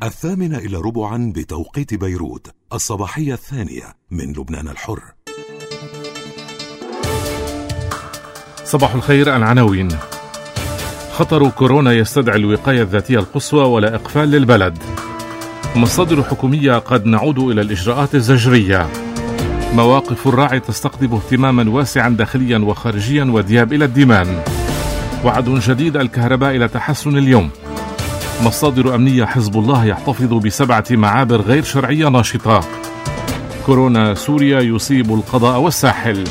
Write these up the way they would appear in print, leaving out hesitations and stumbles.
8:15 بتوقيت بيروت، الصباحية الثانية من لبنان الحر. صباح الخير. العناوين: خطر كورونا يستدعي الوقاية الذاتية القصوى ولا إقفال للبلد. مصادر حكومية: قد نعود إلى الإجراءات الزجرية. مواقف الراعي تستقطب اهتماما واسعا داخليا وخارجيا، ودياب إلى الديمان. وعد جديد: الكهرباء إلى تحسن اليوم. مصادر أمنية: حزب الله يحتفظ ب7 معابر غير شرعية ناشطة. كورونا سوريا يصيب القضاء والساحل.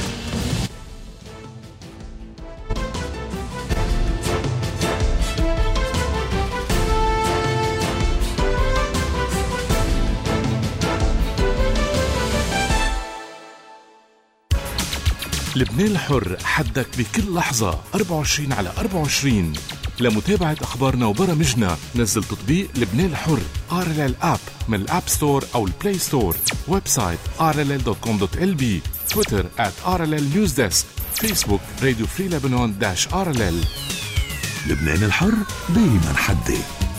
لبنان الحر، حدك بكل لحظة 24/24. لمتابعة أخبارنا وبرامجنا نزل تطبيق لبنان الحر RLL App من الأب ستور أو البلاي ستور. ويب سايت rll.com.lb. تويتر @RLL Newsdesk. فيسبوك راديو فري لبنان -RLL. لبنان الحر دايما حدي.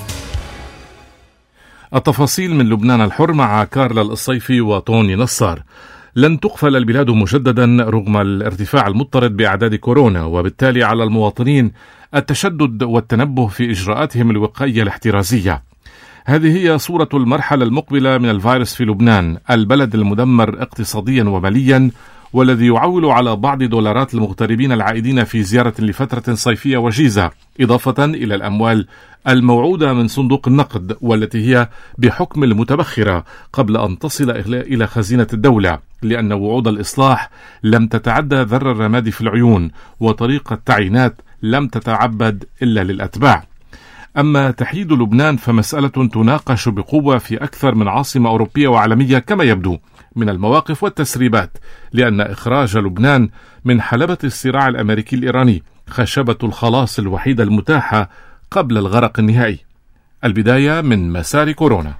التفاصيل من لبنان الحر مع كارلا الصيفي وطوني نصار. لن تقفل البلاد مجددا رغم الارتفاع المضطرد بأعداد كورونا، وبالتالي على المواطنين التشدد والتنبه في إجراءاتهم الوقائية الاحترازية. هذه هي صورة المرحلة المقبلة من الفيروس في لبنان، البلد المدمر اقتصاديا وماليا، والذي يعول على بعض دولارات المغتربين العائدين في زيارة لفترة صيفية وجيزة، إضافة إلى الأموال الموعودة من صندوق النقد، والتي هي بحكم المتبخرة قبل أن تصل إلى خزينة الدولة، لأن وعود الإصلاح لم تتعدى ذر الرماد في العيون، وطريقة التعيينات لم تتعبد إلا للأتباع. أما تحييد لبنان فمسألة تناقش بقوة في أكثر من عاصمة أوروبية وعالمية كما يبدو من المواقف والتسريبات، لأن إخراج لبنان من حلبة الصراع الأمريكي الإيراني خشبة الخلاص الوحيدة المتاحة قبل الغرق النهائي. البداية من مسار كورونا.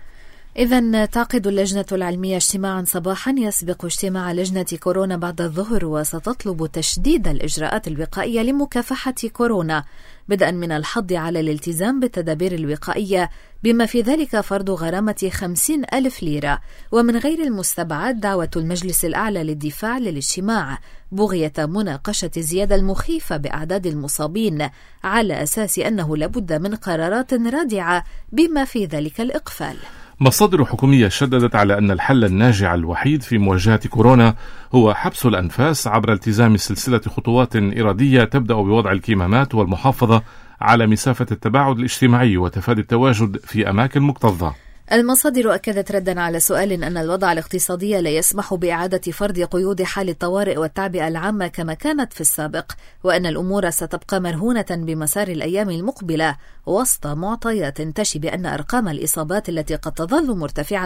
إذن تعقد اللجنة العلمية اجتماعا صباحا يسبق اجتماع لجنة كورونا بعد الظهر، وستطلب تشديد الإجراءات الوقائية لمكافحة كورونا، بدءا من الحض على الالتزام بالتدابير الوقائية، بما في ذلك فرض غرامة 50,000 ليرة. ومن غير المستبعد دعوة المجلس الأعلى للدفاع للاجتماع بغية مناقشة الزيادة المخيفة بأعداد المصابين، على أساس أنه لابد من قرارات رادعة بما في ذلك الإقفال. مصادر حكومية شددت على أن الحل الناجع الوحيد في مواجهة كورونا هو حبس الأنفاس عبر التزام سلسلة خطوات إرادية تبدأ بوضع الكمامات والمحافظة على مسافة التباعد الاجتماعي وتفادي التواجد في أماكن مكتظة. المصادر أكدت ردا على سؤال أن الوضع الاقتصادي لا يسمح بإعادة فرض قيود حال الطوارئ والتعبئة العامة كما كانت في السابق، وأن الأمور ستبقى مرهونة بمسار الأيام المقبلة، وسط معطيات تشي بأن أرقام الإصابات التي قد تظل مرتفعة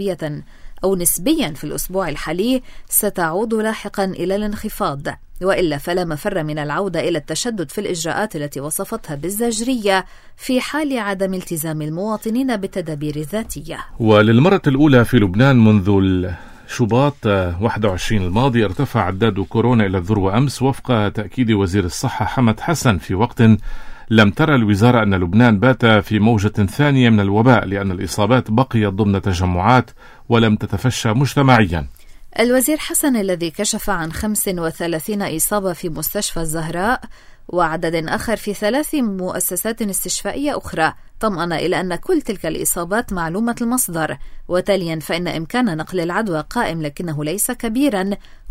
نسبيا في الأسبوع الحالي ستعود لاحقا إلى الانخفاض، وإلا فلا مفر من العودة إلى التشدد في الإجراءات التي وصفتها بالزجرية في حال عدم التزام المواطنين بالتدابير الذاتية. وللمرة الأولى في لبنان منذ شباط 21 الماضي ارتفع عداد كورونا إلى الذروة أمس، وفق تأكيد وزير الصحة حمد حسن، في وقت لم ترى الوزارة أن لبنان بات في موجة ثانية من الوباء، لأن الإصابات بقيت ضمن تجمعات ولم تتفشى مجتمعيا. الوزير حسن الذي كشف عن 35 إصابة في مستشفى الزهراء وعدد آخر في 3 مؤسسات استشفائية أخرى، طمأن إلى أن كل تلك الإصابات معلومة المصدر، وتاليا فإن إمكان نقل العدوى قائم لكنه ليس كبيرا،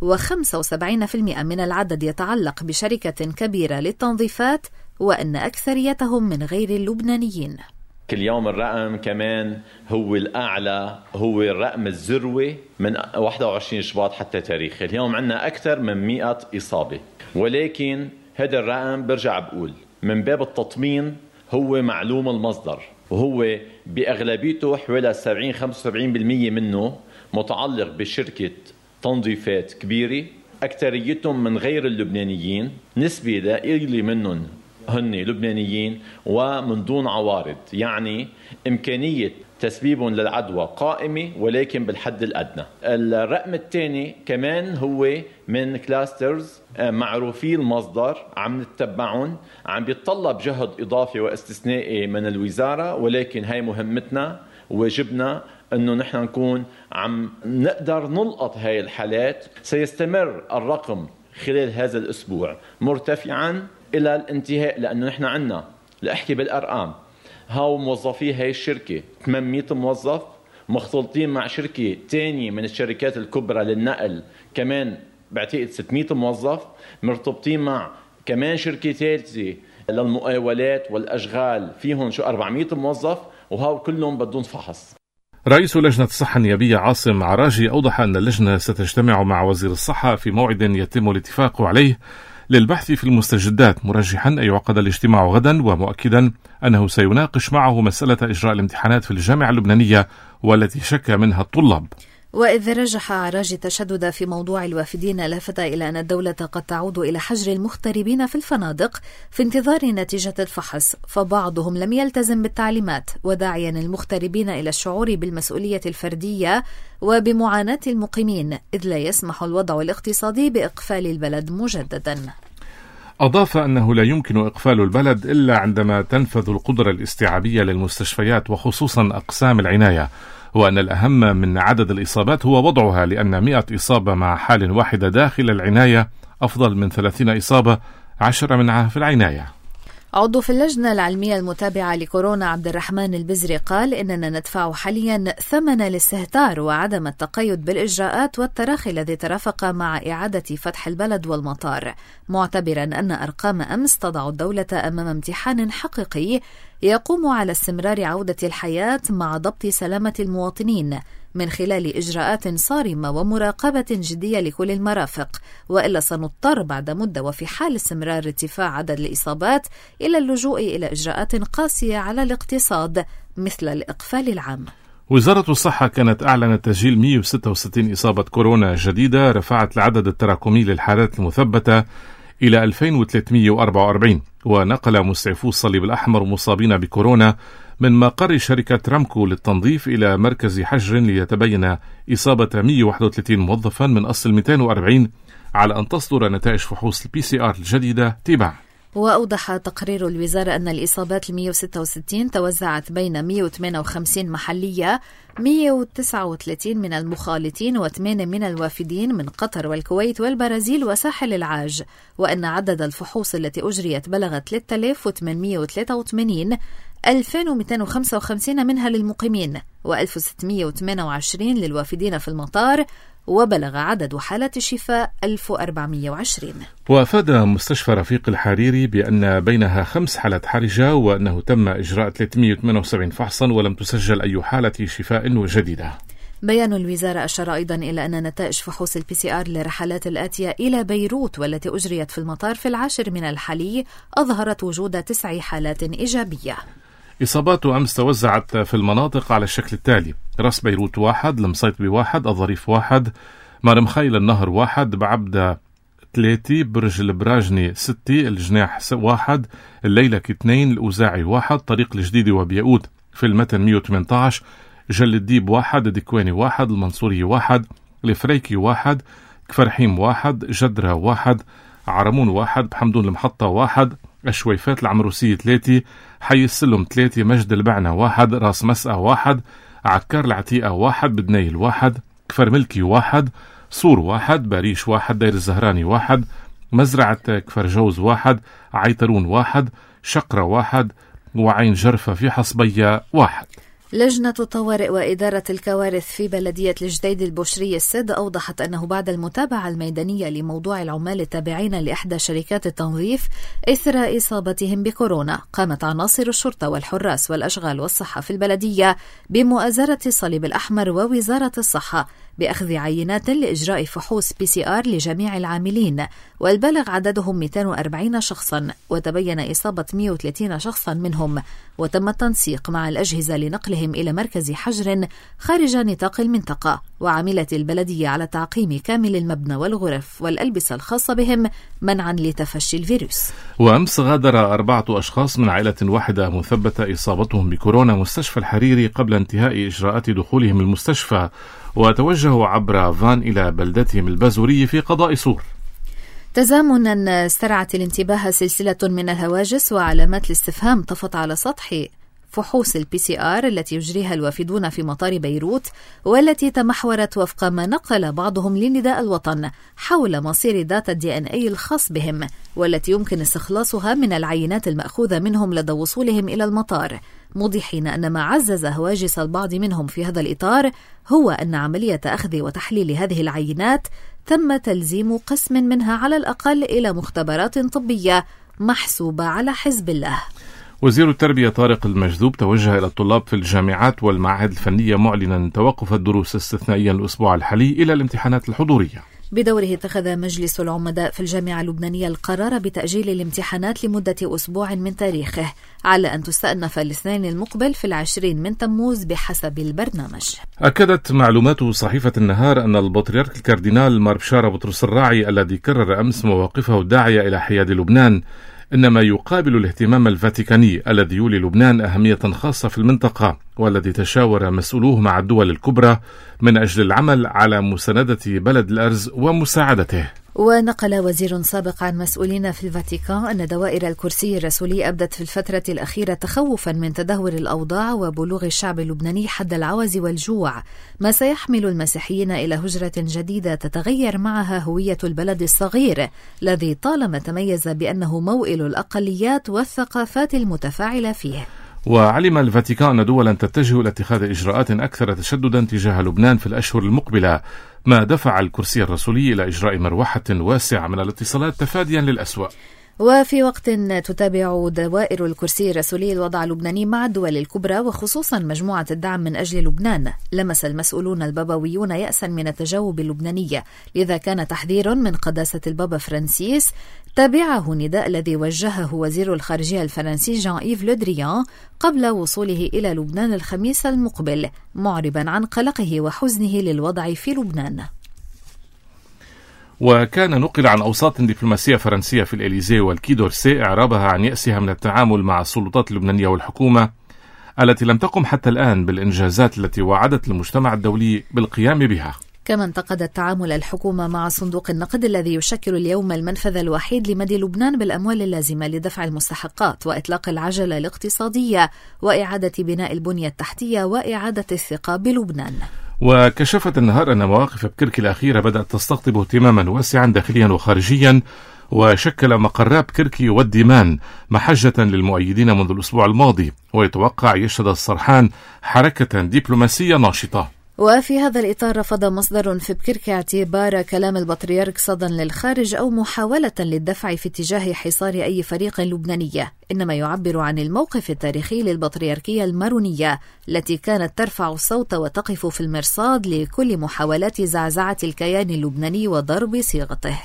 و75% من العدد يتعلق بشركة كبيرة للتنظيفات، وأن أكثريتهم من غير اللبنانيين. كل يوم الرقم كمان هو الأعلى، هو الرقم الذروة من 21 شباط حتى تاريخ اليوم. عندنا أكثر من 100 إصابة، ولكن هذا الرقم برجع بقول من باب التطمين هو معلوم المصدر، وهو بأغلبيته حوالي 70-75% منه متعلق بشركة تنظيفات كبيرة، أكثريتهم من غير اللبنانيين، نسبة ضئيلة منهم هن لبنانيين ومن دون عوارض، يعني إمكانية تسبيبهم للعدوى قائمة ولكن بالحد الأدنى. الرقم الثاني كمان هو من كلاسترز معروفي المصدر، عم نتبعهم، عم بيتطلب جهد إضافي واستثنائي من الوزارة، ولكن هاي مهمتنا واجبنا أنه نحن نكون عم نقدر نلقط هاي الحالات. سيستمر الرقم خلال هذا الأسبوع مرتفعا إلى الانتهاء، لأنه نحن عنا لأحكي بالأرقام، هاو موظفي هاي الشركة 800 موظف مختلطين مع شركة تانية من الشركات الكبرى للنقل كمان بعتقد 600 موظف مرتبطين مع كمان شركة ثالثة للمقاولات والأشغال فيهم 400 موظف، وهاو كلهم بدون فحص. رئيس لجنة الصحة النيابية عاصم عراجي أوضح أن اللجنة ستجتمع مع وزير الصحة في موعد يتم الاتفاق عليه للبحث في المستجدات، مرجحا أن يعقد الاجتماع غدا، ومؤكدا أنه سيناقش معه مسألة إجراء الامتحانات في الجامعة اللبنانية والتي شك منها الطلاب. وإذ رجح عراجي التشدد في موضوع الوافدين، لفت إلى أن الدولة قد تعود إلى حجر المغتربين في الفنادق في انتظار نتيجة الفحص، فبعضهم لم يلتزم بالتعليمات، وداعيا المغتربين إلى الشعور بالمسؤولية الفردية وبمعاناة المقيمين، إذ لا يسمح الوضع الاقتصادي بإقفال البلد مجددا. أضاف أنه لا يمكن إقفال البلد إلا عندما تنفذ القدرة الاستيعابية للمستشفيات وخصوصا أقسام العناية، وأن الأهم من عدد الإصابات هو وضعها، لأن 100 إصابة مع حال واحدة داخل العناية أفضل من 30 إصابة 10 منها في العناية. عضو في اللجنة العلمية المتابعة لكورونا عبد الرحمن البزري قال إننا ندفع حاليا ثمن الاستهتار وعدم التقيد بالإجراءات والتراخي الذي ترافق مع إعادة فتح البلد والمطار، معتبرا أن أرقام أمس تضع الدولة أمام امتحان حقيقي يقوم على استمرار عودة الحياة مع ضبط سلامة المواطنين من خلال إجراءات صارمة ومراقبة جدية لكل المرافق، وإلا سنضطر بعد مدة وفي حال استمرار ارتفاع عدد الإصابات إلى اللجوء إلى إجراءات قاسية على الاقتصاد مثل الإقفال العام. وزارة الصحة كانت أعلنت تسجيل 166 إصابة كورونا جديدة، رفعت العدد التراكمي للحالات المثبتة إلى 2344، ونقل مسعفو الصليب الأحمر مصابين بكورونا من مقر شركة رامكو للتنظيف إلى مركز حجر ليتبين إصابة 131 موظفا من أصل 240 على أن تصدر نتائج فحوص الPCR الجديدة تباع. وأوضح تقرير الوزارة أن الإصابات 166 توزعت بين 158 محلية، 139 من المخالطين و8 من الوافدين من قطر والكويت والبرازيل وساحل العاج، وأن عدد الفحوص التي أجريت بلغت 3883، 2255 منها للمقيمين و1628 للوافدين في المطار، وبلغ عدد حالات الشفاء 1420. وأفاد مستشفى رفيق الحريري بأن بينها 5 حالات حرجة، وأنه تم إجراء 378 فحصا ولم تسجل أي حالة شفاء جديدة. بيان الوزارة أشار أيضا إلى أن نتائج فحوص الPCR للرحلات الآتية إلى بيروت والتي أجريت في المطار في 10 من الحالي أظهرت وجود 9 حالات إيجابية. إصابات أمس توزعت في المناطق على الشكل التالي: راس بيروت 1، المصيطبي 1، الظريف 1، مرمخيل النهر 1، بعبدة 3، برج البراجني 6، الجناح 1، الليلك 2، الأوزاعي 1، طريق الجديد وبيقود في المتن 118، جل الديب 1، دكواني 1، المنصوري 1، الفريكي 1، كفرحيم 1، جدرة 1، عرمون 1، بحمدون المحطة 1، الشويفات العمروسية 3، حي السلم 3، مجد البعنة 1، راس مسقى 1، عكار العتيقة 1، بدنيل 1، كفر ملكي 1، صور 1، باريش 1، دير الزهراني 1، مزرعة كفر جوز 1، عيترون 1، شقرة 1، وعين جرفة في حصبية 1. لجنة الطوارئ وإدارة الكوارث في بلدية الجديد البشري السد أوضحت أنه بعد المتابعة الميدانية لموضوع العمال التابعين لإحدى شركات التنظيف إثر إصابتهم بكورونا، قامت عناصر الشرطة والحراس والأشغال والصحة في البلدية بمؤازرة الصليب الأحمر ووزارة الصحة بأخذ عينات لإجراء فحوص PCR لجميع العاملين، والبلغ عددهم 240 شخصا، وتبين إصابة 130 شخصا منهم، وتم التنسيق مع الأجهزة لنقلهم إلى مركز حجر خارج نطاق المنطقة، وعملت البلدية على تعقيم كامل المبنى والغرف والألبسة الخاصة بهم منعا لتفشي الفيروس. وأمس غادر 4 أشخاص من عائلة واحدة مثبتة إصابتهم بكورونا مستشفى الحريري قبل انتهاء إجراءات دخولهم المستشفى، وتوجهوا عبر فان إلى بلدتهم البازوري في قضاء صور. تزامنا استرعت الانتباه سلسلة من الهواجس وعلامات الاستفهام طفت على سطح فحوص الPCR التي يجريها الوافدون في مطار بيروت، والتي تمحورت وفق ما نقل بعضهم لنداء الوطن حول مصير داتا DNA الخاص بهم، والتي يمكن استخلاصها من العينات المأخوذة منهم لدى وصولهم إلى المطار، موضحين أن ما عزز هواجس البعض منهم في هذا الإطار هو أن عملية أخذ وتحليل هذه العينات تم تلزيم قسم منها على الأقل إلى مختبرات طبية محسوبة على حزب الله. وزير التربية طارق المجذوب توجه إلى الطلاب في الجامعات والمعاهد الفنية معلنا توقف الدروس استثنائيا الأسبوع الحالي إلى الامتحانات الحضورية. بدوره اتخذ مجلس العمداء في الجامعة اللبنانية القرار بتأجيل الامتحانات لمدة أسبوع من تاريخه، على أن تستأنف الاثنين المقبل في 20 من تموز بحسب البرنامج. أكدت معلومات صحيفة النهار أن البطريرك الكاردينال مار بشارة بطرس الراعي الذي كرر أمس مواقفه الداعية إلى حياد لبنان إنما يقابل الاهتمام الفاتيكاني الذي يولي لبنان أهمية خاصة في المنطقة، والذي تشاور مسؤولوه مع الدول الكبرى من أجل العمل على مساندة بلد الأرز ومساعدته. ونقل وزير سابق عن مسؤولين في الفاتيكان أن دوائر الكرسي الرسولي أبدت في الفترة الأخيرة تخوفا من تدهور الأوضاع وبلوغ الشعب اللبناني حد العوز والجوع، ما سيحمل المسيحيين إلى هجرة جديدة تتغير معها هوية البلد الصغير الذي طالما تميز بأنه موئل الأقليات والثقافات المتفاعلة فيه. وعلم الفاتيكان أن دولا تتجه إلى اتخاذ إجراءات أكثر تشددا تجاه لبنان في الأشهر المقبلة، ما دفع الكرسي الرسولي إلى إجراء مروحة واسعة من الاتصالات تفاديا للأسوأ. وفي وقت تتابع دوائر الكرسي الرسولي الوضع اللبناني مع الدول الكبرى وخصوصا مجموعة الدعم من أجل لبنان، لمس المسؤولون البابويون يأسا من التجاوب اللبناني، لذا كان تحذير من قداسة البابا فرانسيس تابعه نداء الذي وجهه وزير الخارجية الفرنسي جان إيف لو دريان قبل وصوله إلى لبنان الخميس المقبل، معربا عن قلقه وحزنه للوضع في لبنان. وكان نقل عن أوساط دبلوماسية فرنسية في الإليزيه والكي دورسي إعرابها عن يأسها من التعامل مع السلطات اللبنانية والحكومة التي لم تقم حتى الآن بالإنجازات التي وعدت المجتمع الدولي بالقيام بها. كما انتقدت تعامل الحكومة مع صندوق النقد الذي يشكل اليوم المنفذ الوحيد لمد لبنان بالأموال اللازمة لدفع المستحقات وإطلاق العجلة الاقتصادية وإعادة بناء البنية التحتية وإعادة الثقة بلبنان. وكشفت النهار أن مواقف بكرك الأخيرة بدأت تستقطب اهتماما واسعا داخليا وخارجيا، وشكل مقر بكرك والديمان محجة للمؤيدين منذ الأسبوع الماضي، ويتوقع يشهد السرحان حركة دبلوماسية ناشطة. وفي هذا الإطار رفض مصدر في بكرك اعتبار كلام البطريرك صدى للخارج أو محاولة للدفع في اتجاه حصار أي فريق لبناني، إنما يعبر عن الموقف التاريخي للبطريركية المارونية التي كانت ترفع الصوت وتقف في المرصاد لكل محاولات زعزعة الكيان اللبناني وضرب صيغته.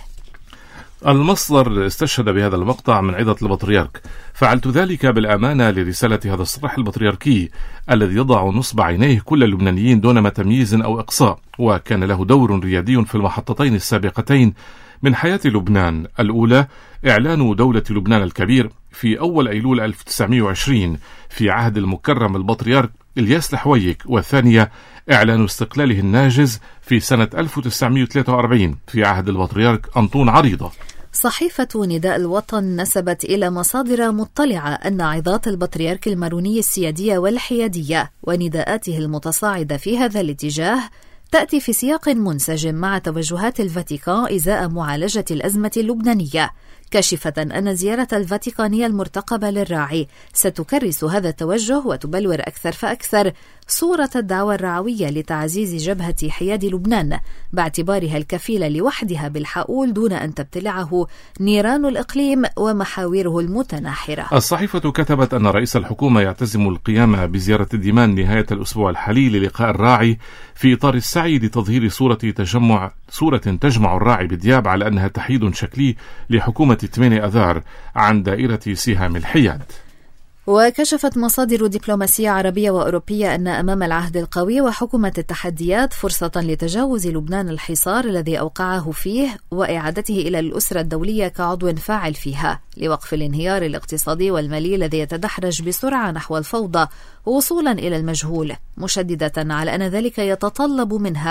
المصدر استشهد بهذا المقطع من عظة البطريرك: فعلت ذلك بالأمانة لرسالة هذا الصرح البطريركي الذي يضع نصب عينيه كل اللبنانيين دون تمييز أو إقصاء، وكان له دور ريادي في المحطتين السابقتين من حياة لبنان، الأولى إعلان دولة لبنان الكبير في أول أيلول 1920 في عهد المكرم البطريرك إلياس الحويك، والثانية إعلان استقلاله الناجز في سنة 1943 في عهد البطريرك أنطون عريضة. صحيفة نداء الوطن نسبت إلى مصادر مطلعة أن عظات البطريرك الماروني السيادية والحيادية ونداءاته المتصاعدة في هذا الاتجاه تأتي في سياق منسجم مع توجهات الفاتيكان إزاء معالجة الأزمة اللبنانية، كاشفة أن زيارة الفاتيكانية المرتقبة للراعي ستكرس هذا التوجه وتبلور أكثر فأكثر صورة الدعوة الرعوية لتعزيز جبهة حياد لبنان باعتبارها الكفيلة لوحدها بالحقول دون أن تبتلعه نيران الإقليم ومحاوره المتناحرة. الصحيفة كتبت أن رئيس الحكومة يعتزم القيام بزيارة الديمان نهاية الأسبوع الحالي للقاء الراعي في إطار السعي لتظهير صورة تجمع الراعي بدياب على أنها تحييد شكلي لحكومة 8 أذار عن دائرة سهام الحياد. وكشفت مصادر دبلوماسية عربية وأوروبية أن أمام العهد القوي وحكومة التحديات فرصة لتجاوز لبنان الحصار الذي أوقعه فيه وإعادته إلى الأسرة الدولية كعضو فاعل فيها لوقف الانهيار الاقتصادي والمالي الذي يتدحرج بسرعة نحو الفوضى وصولا إلى المجهول، مشددة على أن ذلك يتطلب منها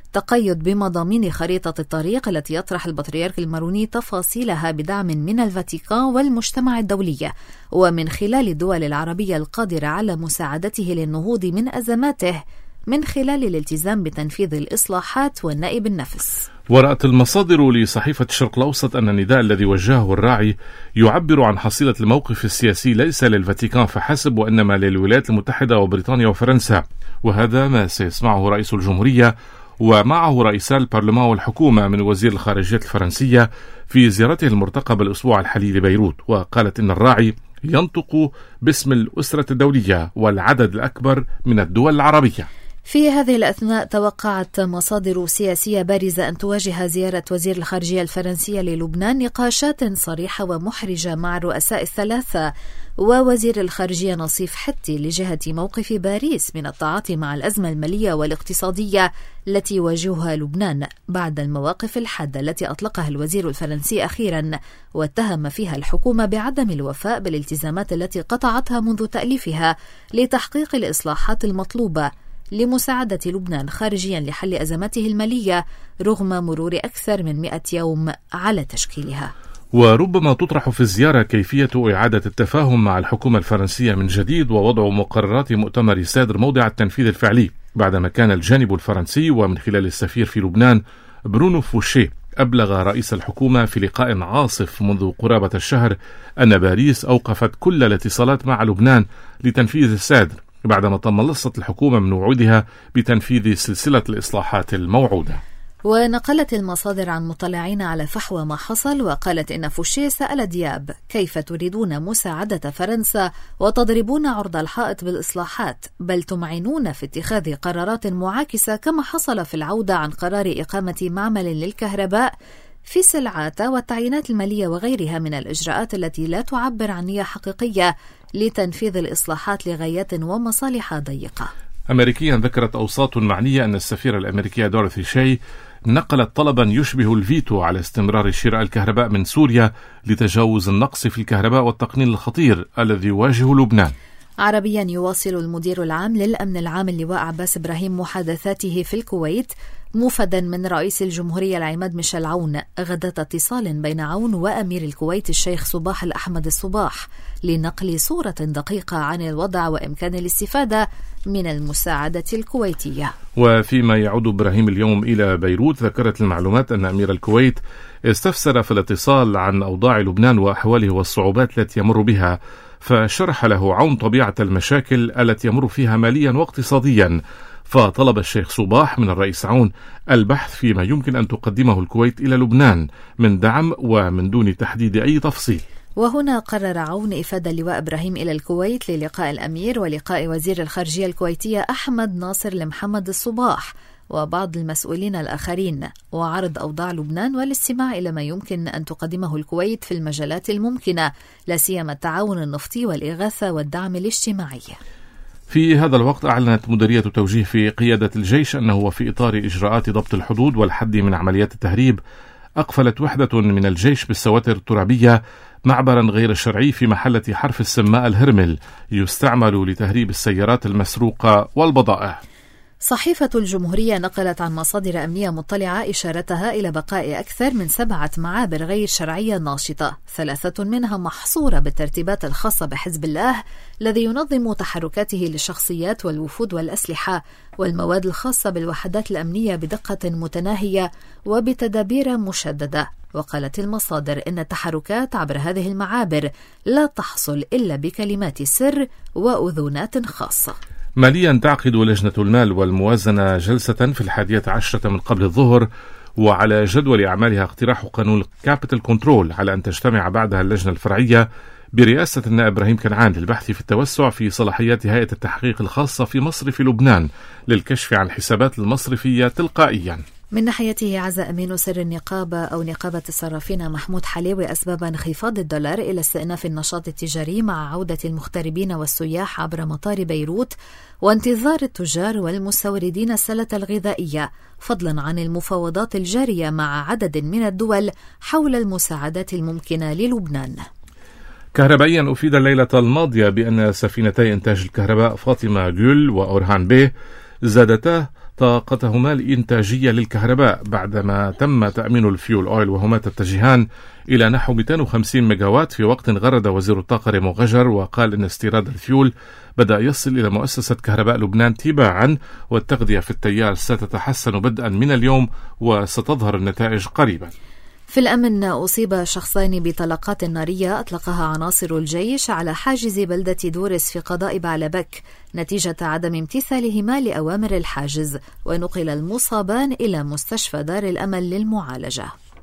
تقيد بمضامين خريطة الطريق التي يطرح البطريرك الماروني تفاصيلها بدعم من الفاتيكان والمجتمع الدولي، ومن خلال الدول العربية القادرة على مساعدته للنهوض من أزماته من خلال الالتزام بتنفيذ الإصلاحات والنائب النفس. ورأت المصادر لصحيفة الشرق الأوسط أن النداء الذي وجهه الراعي يعبر عن حصيلة الموقف السياسي ليس للفاتيكان فحسب، وإنما للولايات المتحدة وبريطانيا وفرنسا، وهذا ما سيسمعه رئيس الجمهورية ومعه رئيسا البرلمان والحكومة من وزير الخارجية الفرنسية في زيارته المرتقبة الأسبوع الحالي لبيروت. وقالت إن الراعي ينطق باسم الأسرة الدولية والعدد الأكبر من الدول العربية. في هذه الأثناء توقعت مصادر سياسية بارزة أن تواجه زيارة وزير الخارجية الفرنسية للبنان نقاشات صريحة ومحرجة مع الرؤساء الثلاثة ووزير الخارجية نصيف حتي لجهة موقف باريس من التعاطي مع الأزمة المالية والاقتصادية التي يواجهها لبنان بعد المواقف الحادة التي أطلقها الوزير الفرنسي أخيرا، واتهم فيها الحكومة بعدم الوفاء بالالتزامات التي قطعتها منذ تأليفها لتحقيق الإصلاحات المطلوبة لمساعدة لبنان خارجيا لحل أزماته المالية رغم مرور أكثر من 100 يوم على تشكيلها. وربما تطرح في الزيارة كيفية إعادة التفاهم مع الحكومة الفرنسية من جديد ووضع مقررات مؤتمر سادر موضع التنفيذ الفعلي، بعدما كان الجانب الفرنسي ومن خلال السفير في لبنان برونو فوشيه أبلغ رئيس الحكومة في لقاء عاصف منذ قرابة الشهر أن باريس أوقفت كل الاتصالات مع لبنان لتنفيذ السادر، بعدما تملصت الحكومة من وعودها بتنفيذ سلسلة الإصلاحات الموعودة. ونقلت المصادر عن مطلعين على فحوى ما حصل، وقالت إن فوشيه سأل دياب كيف تريدون مساعدة فرنسا وتضربون عرض الحائط بالإصلاحات، بل تمعنون في اتخاذ قرارات معاكسة كما حصل في العودة عن قرار إقامة معمل للكهرباء في سلعات والتعيينات المالية وغيرها من الإجراءات التي لا تعبر عن نية حقيقية لتنفيذ الإصلاحات لغايات ومصالح ضيقة. أمريكيا ذكرت أوساط معنية أن السفيرة الأمريكية دوريثي شاي نقلت طلبا يشبه الفيتو على استمرار شراء الكهرباء من سوريا لتجاوز النقص في الكهرباء والتقنين الخطير الذي يواجه لبنان. عربيا يواصل المدير العام للأمن العام اللواء عباس إبراهيم محادثاته في الكويت موفدا من رئيس الجمهورية العماد ميشيل عون غداة اتصال بين عون وأمير الكويت الشيخ صباح الأحمد الصباح لنقل صورة دقيقة عن الوضع وإمكان الاستفادة من المساعدة الكويتية. وفيما يعود إبراهيم اليوم إلى بيروت، ذكرت المعلومات أن أمير الكويت استفسر في الاتصال عن أوضاع لبنان وأحواله والصعوبات التي يمر بها، فشرح له عون طبيعة المشاكل التي يمر فيها ماليا واقتصاديا، فطلب الشيخ صباح من الرئيس عون البحث فيما يمكن أن تقدمه الكويت إلى لبنان من دعم ومن دون تحديد أي تفصيل. وهنا قرر عون إفادة اللواء إبراهيم إلى الكويت للقاء الأمير ولقاء وزير الخارجية الكويتية أحمد ناصر لمحمد الصباح وبعض المسؤولين الآخرين، وعرض أوضاع لبنان والاستماع إلى ما يمكن أن تقدمه الكويت في المجالات الممكنة، لا سيما التعاون النفطي والإغاثة والدعم الاجتماعي. في هذا الوقت أعلنت مديرية توجيه في قيادة الجيش أنه وفي إطار إجراءات ضبط الحدود والحد من عمليات التهريب أقفلت وحدة من الجيش بالسواتر الترابية معبرا غير شرعي في محلة حرف السماء الهرمل يستعمل لتهريب السيارات المسروقة والبضائع. صحيفة الجمهورية نقلت عن مصادر أمنية مطلعة إشارتها إلى بقاء أكثر من 7 معابر غير شرعية ناشطة، 3 منها محصورة بالترتيبات الخاصة بحزب الله الذي ينظم تحركاته للشخصيات والوفود والأسلحة والمواد الخاصة بالوحدات الأمنية بدقة متناهية وبتدابير مشددة. وقالت المصادر إن التحركات عبر هذه المعابر لا تحصل إلا بكلمات سر وأذونات خاصة. ماليا تعقد لجنة المال والموازنة جلسة في 11 من قبل الظهر، وعلى جدول أعمالها اقتراح قانون الكابيتال كنترول على أن تجتمع بعدها اللجنة الفرعية برئاسة النائب إبراهيم كنعان للبحث في التوسع في صلاحيات هيئة التحقيق الخاصة في مصرف لبنان للكشف عن الحسابات المصرفية تلقائيا. من ناحيته عزا أمين سر النقابة أو نقابة الصرافين محمود حليوي أسباب انخفاض الدولار إلى استئناف النشاط التجاري مع عودة المغتربين والسياح عبر مطار بيروت وانتظار التجار والمستوردين السلة الغذائية، فضلا عن المفاوضات الجارية مع عدد من الدول حول المساعدات الممكنة للبنان. كهربائيا أفيد الليلة الماضية بأن سفينتي إنتاج الكهرباء فاطمة جول وأورهان بيه زادتا طاقتهما الإنتاجية للكهرباء بعدما تم تأمين الفيول أويل وهما تتجهان إلى نحو 250 ميجاوات في وقت غرد وزير الطاقة ريمو غجر وقال إن استيراد الفيول بدأ يصل إلى مؤسسة كهرباء لبنان تباعا، والتغذية في التيار ستتحسن بدءا من اليوم وستظهر النتائج قريبا. في الأمن أصيب شخصان بطلقات نارية أطلقها عناصر الجيش على حاجز بلدة دورس في قضاء بعلبك نتيجة عدم امتثالهما لأوامر الحاجز، ونقل المصابان إلى مستشفى دار الأمل للمعالجة.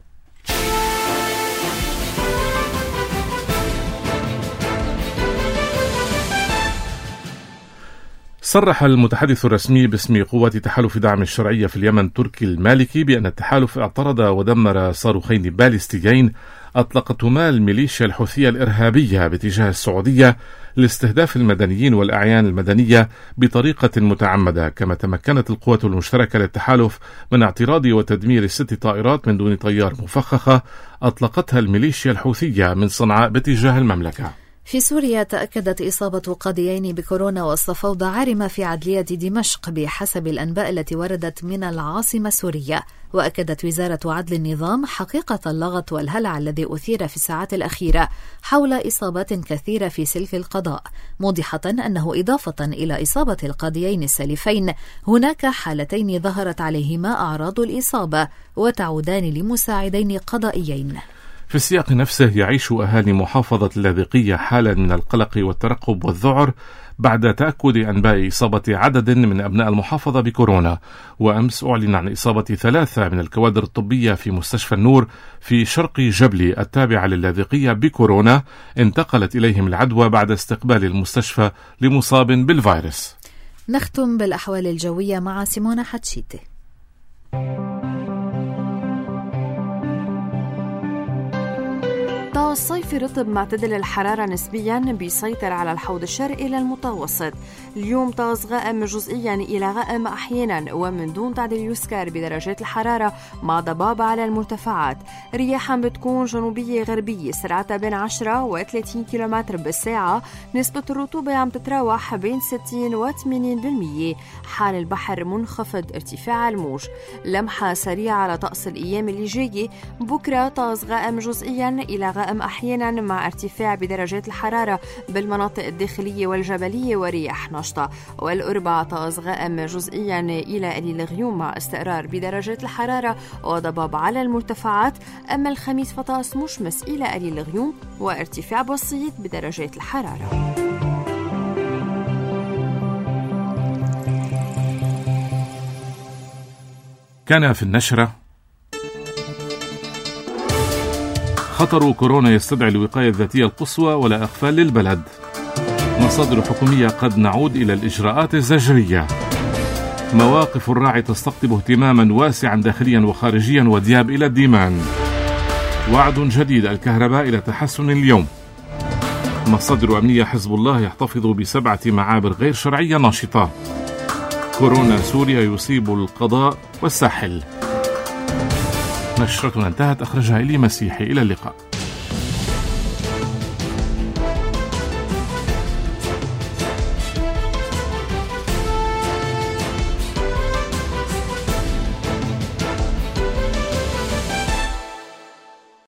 صرح المتحدث الرسمي باسم قوات تحالف دعم الشرعية في اليمن تركي المالكي بأن التحالف اعترض ودمر صاروخين باليستيين أطلقتهما الميليشيا الحوثية الإرهابية باتجاه السعودية لاستهداف المدنيين والأعيان المدنية بطريقة متعمدة. كما تمكنت القوات المشتركة للتحالف من اعتراض وتدمير 6 طائرات من دون طيار مفخخة أطلقتها الميليشيا الحوثية من صنعاء باتجاه المملكة. في سوريا تأكدت إصابة قاضيين بكورونا وسط فوضى عارمة في عدلية دمشق بحسب الأنباء التي وردت من العاصمة سوريا. وأكدت وزارة عدل النظام حقيقة اللغط والهلع الذي أثير في الساعات الأخيرة حول إصابات كثيرة في سلك القضاء، موضحة أنه إضافة إلى إصابة القاضيين السالفين هناك حالتين ظهرت عليهما أعراض الإصابة وتعودان لمساعدين قضائيين. في السياق نفسه يعيش أهالي محافظة اللاذقية حالا من القلق والترقب والذعر بعد تأكد أنباء إصابة عدد من أبناء المحافظة بكورونا. وأمس أعلن عن إصابة 3 من الكوادر الطبية في مستشفى النور في شرق جبلي التابعة للاذقية بكورونا، انتقلت إليهم العدوى بعد استقبال المستشفى لمصاب بالفيروس. نختم بالأحوال الجوية مع سيمونا حتشيتي. الصيف رطب معتدل الحرارة نسبيا بيسيطر على الحوض الشرقي للمتوسط. اليوم طقس غائم جزئيا إلى غائم أحيانا ومن دون تعديل يذكر بدرجات الحرارة مع ضباب على المرتفعات. رياحا بتكون جنوبية غربية سرعتها بين 10 و 30 كيلومتر بالساعة. نسبة الرطوبة عم تتراوح بين 60 و 80%. حال البحر منخفض ارتفاع الموج. لمحة سريعة على طقس الأيام اللي جاية. بكرة طقس غائم جزئيا إلى غائم أحيانا مع ارتفاع بدرجات الحرارة بالمناطق الداخلية والجبلية ورياح نشطة. والأربعاء طقس غائم جزئيا إلى قليل غيوم مع استقرار بدرجات الحرارة وضباب على المرتفعات. أما الخميس فطقس مشمس إلى قليل غيوم وارتفاع بسيط بدرجات الحرارة. كان في النشرة: خطر كورونا يستدعي الوقاية الذاتية القصوى ولا إغفال للبلد. مصادر حكومية: قد نعود إلى الإجراءات الزجرية. مواقف الراعي تستقطب اهتماما واسعا داخليا وخارجيا ودياب إلى الديمان. وعد جديد: الكهرباء إلى تحسن اليوم. مصادر أمنية: حزب الله يحتفظ ب7 معابر غير شرعية ناشطة. كورونا سوريا يصيب القضاء والساحل. نشرتنا انتهت، أخرجها إلي مسيحي. إلى اللقاء.